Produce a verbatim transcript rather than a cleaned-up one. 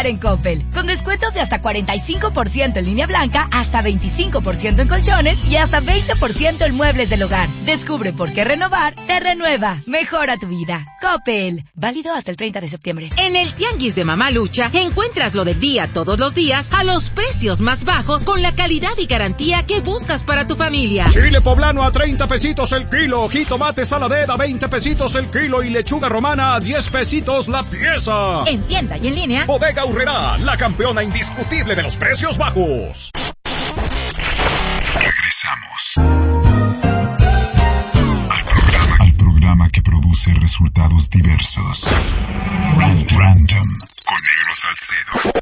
En Coppel, con descuentos de hasta cuarenta y cinco por ciento en línea blanca, hasta veinticinco por ciento en colchones y hasta veinte por ciento en muebles del hogar. Descubre por qué renovar te renueva. Mejora tu vida. Coppel. Válido hasta el treinta de septiembre. En el Tianguis de Mamá Lucha encuentras lo del día todos los días a los precios más bajos con la calidad y garantía que buscas para tu familia. Chile poblano a treinta pesitos el kilo, jitomate saladera a veinte pesitos el kilo y lechuga romana a diez pesitos la pieza. En tienda y en línea, Bodega Aurrerá, la campeona indiscutible de los precios bajos. Regresamos al programa, al programa que produce resultados diversos. Random, Random con Negro Salcedo.